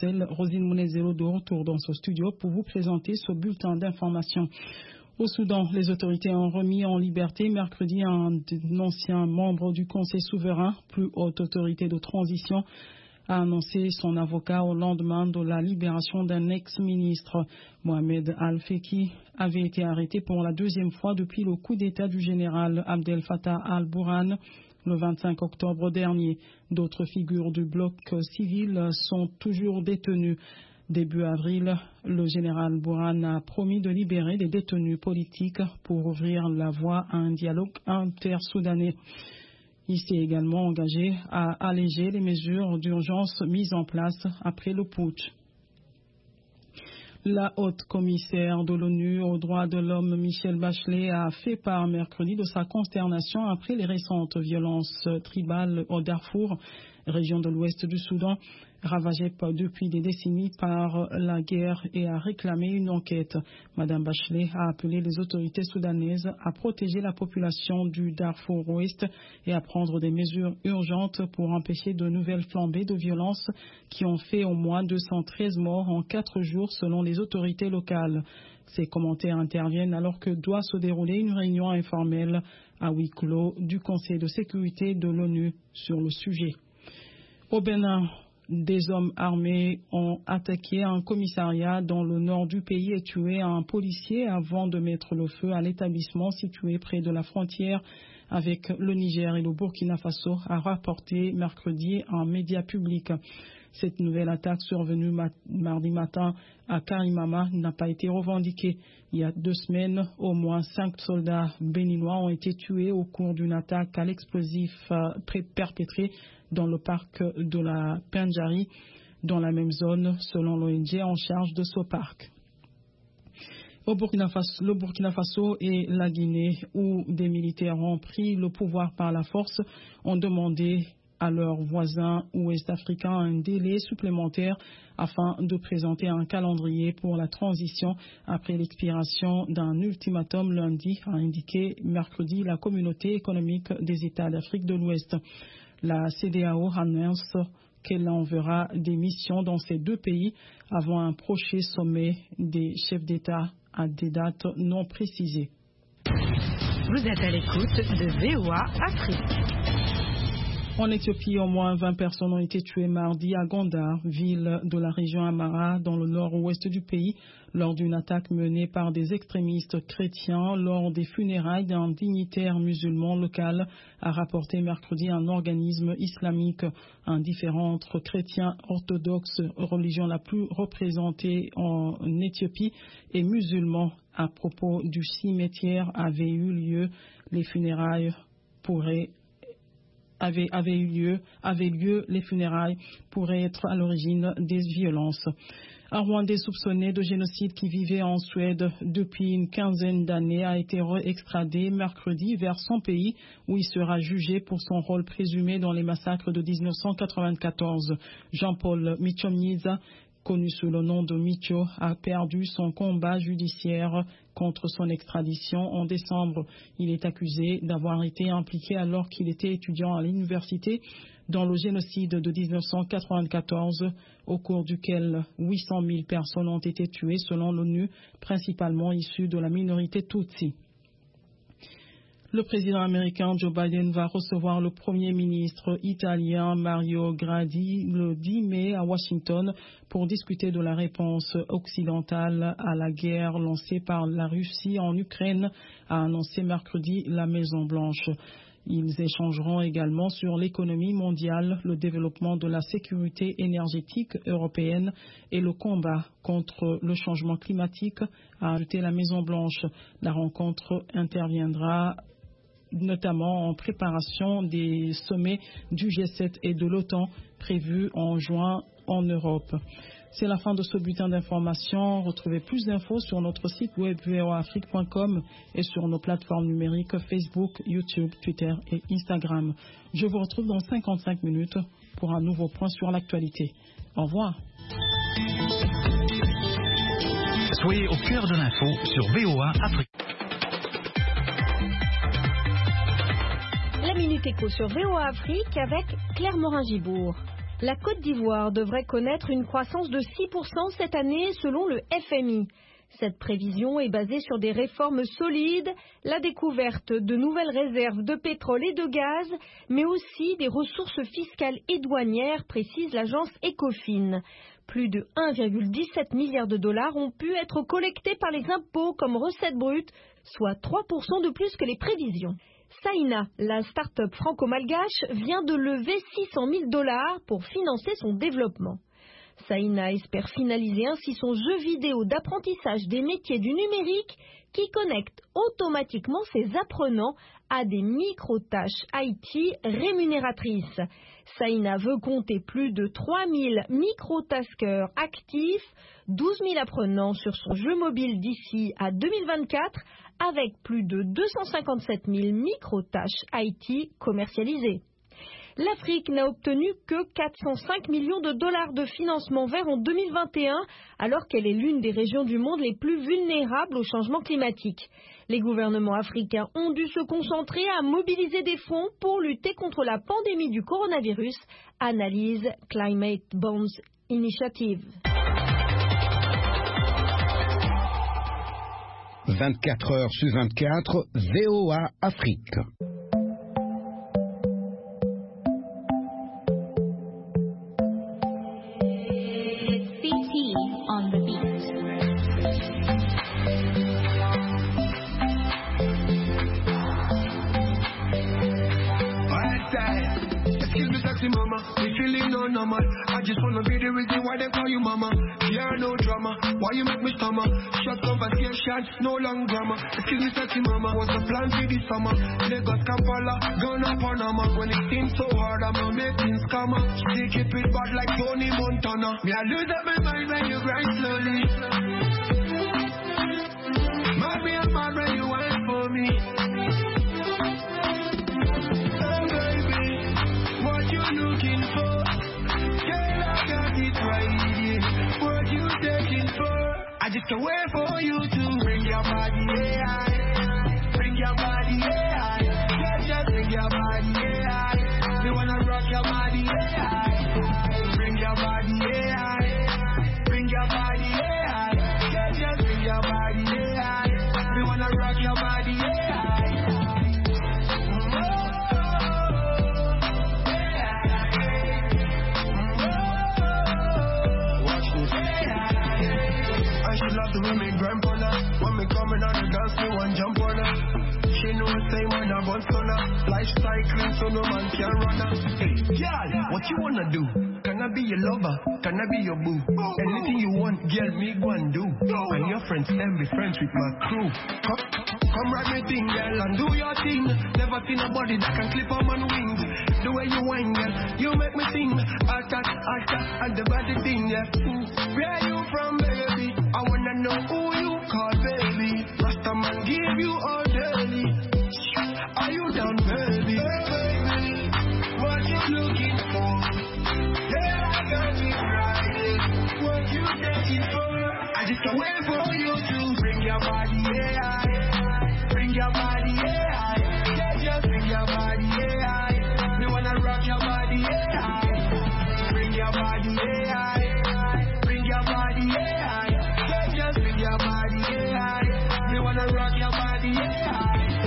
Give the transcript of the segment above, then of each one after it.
Bruxelles. Rosine Mounezelo de retour dans ce studio pour vous présenter ce bulletin d'information. Au Soudan, les autorités ont remis en liberté mercredi un ancien membre du Conseil souverain, plus haute autorité de transition, a annoncé son avocat au lendemain de la libération d'un ex-ministre. Mohamed Al-Feki avait été arrêté pour la deuxième fois depuis le coup d'État du général Abdel Fattah al-Burhan le 25 octobre dernier. D'autres figures du bloc civil sont toujours détenues. Début avril, le général Burhan a promis de libérer les détenus politiques pour ouvrir la voie à un dialogue intersoudanais. Il s'est également engagé à alléger les mesures d'urgence mises en place après le putsch. La haute commissaire de l'ONU aux droits de l'homme, Michelle Bachelet, a fait part mercredi de sa consternation après les récentes violences tribales au Darfour, région de l'ouest du Soudan, ravagée depuis des décennies par la guerre, et a réclamé une enquête. Madame Bachelet a appelé les autorités soudanaises à protéger la population du Darfour ouest et à prendre des mesures urgentes pour empêcher de nouvelles flambées de violence qui ont fait au moins 213 morts en 4 jours selon les autorités locales. Ces commentaires interviennent alors que doit se dérouler une réunion informelle à huis clos du Conseil de sécurité de l'ONU sur le sujet. Au Bénin, des hommes armés ont attaqué un commissariat dans le nord du pays et tué un policier avant de mettre le feu à l'établissement situé près de la frontière avec le Niger et le Burkina Faso, a rapporté mercredi un média public. Cette nouvelle attaque survenue mardi matin à Karimama n'a pas été revendiquée. Il y a 2 semaines, au moins 5 soldats béninois ont été tués au cours d'une attaque à l'explosif perpétrée dans le parc de la Pendjari, dans la même zone, selon l'ONG en charge de ce parc. Le Burkina Faso et la Guinée, où des militaires ont pris le pouvoir par la force, ont demandé à leurs voisins ouest-africains un délai supplémentaire afin de présenter un calendrier pour la transition après l'expiration d'un ultimatum lundi, a indiqué mercredi la communauté économique des États d'Afrique de l'Ouest. La CEDEAO annonce qu'elle enverra des missions dans ces 2 pays avant un prochain sommet des chefs d'État à des dates non précisées. Vous êtes à l'écoute de VOA Afrique. En Éthiopie, au moins 20 personnes ont été tuées mardi à Gondar, ville de la région Amara, dans le nord-ouest du pays, lors d'une attaque menée par des extrémistes chrétiens lors des funérailles d'un dignitaire musulman local, a rapporté mercredi un organisme islamique. Indifférent entre chrétiens orthodoxes, religion la plus représentée en Éthiopie, et musulmans, à propos du cimetière avait eu lieu. Les funérailles les funérailles pourraient être à l'origine des violences. Un Rwandais soupçonné de génocide qui vivait en Suède depuis une quinzaine d'années a été réextradé mercredi vers son pays où il sera jugé pour son rôle présumé dans les massacres de 1994. Jean-Paul Michomyiza, connu sous le nom de Micho, a perdu son combat judiciaire contre son extradition en décembre. Il est accusé d'avoir été impliqué alors qu'il était étudiant à l'université dans le génocide de 1994, au cours duquel 800 000 personnes ont été tuées selon l'ONU, principalement issues de la minorité Tutsi. Le président américain Joe Biden va recevoir le premier ministre italien Mario Draghi le 10 mai à Washington pour discuter de la réponse occidentale à la guerre lancée par la Russie en Ukraine, a annoncé mercredi la Maison-Blanche. Ils échangeront également sur l'économie mondiale, le développement de la sécurité énergétique européenne et le combat contre le changement climatique, a ajouté la Maison-Blanche. La rencontre interviendra notamment en préparation des sommets du G7 et de l'OTAN prévus en juin en Europe. C'est la fin de ce bulletin d'information. Retrouvez plus d'infos sur notre site web voaafrique.com et sur nos plateformes numériques Facebook, YouTube, Twitter et Instagram. Je vous retrouve dans 55 minutes pour un nouveau point sur l'actualité. Au revoir. Soyez au cœur de l'info sur VOA Afrique. La Minute Éco sur VOA Afrique avec Claire Morin-Gibourg. La Côte d'Ivoire devrait connaître une croissance de 6% cette année selon le FMI. Cette prévision est basée sur des réformes solides, la découverte de nouvelles réserves de pétrole et de gaz, mais aussi des ressources fiscales et douanières, précise l'agence Ecofin. Plus de 1,17 milliard de dollars ont pu être collectés par les impôts comme recettes brutes, soit 3% de plus que les prévisions. Saïna, la start-up franco-malgache, vient de lever 600 000 dollars pour financer son développement. Saïna espère finaliser ainsi son jeu vidéo d'apprentissage des métiers du numérique qui connecte automatiquement ses apprenants à des micro-tâches IT rémunératrices. Saïna veut compter plus de 3000 micro-taskers actifs, 12 000 apprenants sur son jeu mobile d'ici à 2024, avec plus de 257 000 micro-tâches IT commercialisées. L'Afrique n'a obtenu que 405 millions de dollars de financement vert en 2021, alors qu'elle est l'une des régions du monde les plus vulnérables au changement climatique. Les gouvernements africains ont dû se concentrer à mobiliser des fonds pour lutter contre la pandémie du coronavirus, analyse Climate Bonds Initiative. 24 heures sur 24, VOA Afrique. I just wanna be the reason why they call you mama. Yeah, no drama. Why you make me stammer? Short conversation, no long drama. Excuse me, sexy mama. What's the plan for this summer? Lagos, Kampala, Ghana, Panama. When it seems so hard, I'ma make things come up. They keep it bad like Tony Montana. Me, I lose up my mind when you grind slowly. Mommy, I'm mad when you wait for me. Oh, baby, what you looking for? What you taking for? I just can't wait for you to bring your body, yeah. Bring your body, yeah. Just bring your body, yeah. We wanna rock your body, yeah. Bring your body, yeah. Bring your body, yeah. Just bring your body, yeah. We wanna rock your body, yeah. She love the way me grind on her. When me coming on the dance, me one jump on her. She know say man a bun stunner. Life cycling so no man can run her. Hey, girl, what you wanna do? Can I be your lover? Can I be your boo? Anything you want, girl, me go and do. And your friends can be friends with my crew. Come ride me thing, girl, and do your thing. Never seen a body that can clip on man wings. The way you whine, girl, you make me sing. Attack, and the body thing, yeah. Where you from, baby? I wanna know who you call, baby. Rasta man give you all daily. Are you down, baby? Hey, baby, what you looking for? Yeah, I got you right. What you taking for? I just can't wait for you to bring your body, yeah. Bring your body, yeah. Just bring your body, yeah. We wanna rock your body, yeah. Bring your body, yeah. Bring your body, yeah. Just bring your body, yeah. We wanna rock your body, yeah.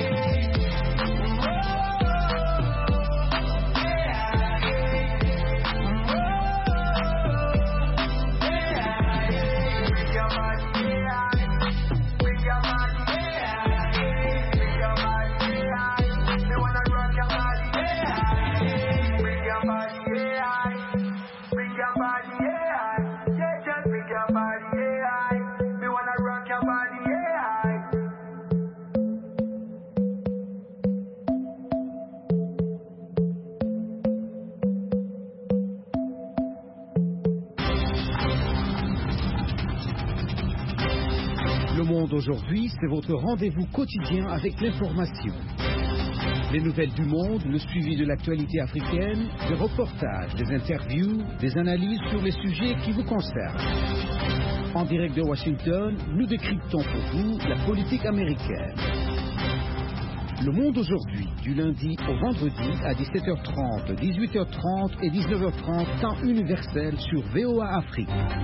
Aujourd'hui, c'est votre rendez-vous quotidien avec l'information. Les nouvelles du monde, le suivi de l'actualité africaine, des reportages, des interviews, des analyses sur les sujets qui vous concernent. En direct de Washington, nous décryptons pour vous la politique américaine. Le Monde aujourd'hui, du lundi au vendredi à 17h30, 18h30 et 19h30, temps universel sur VOA Afrique.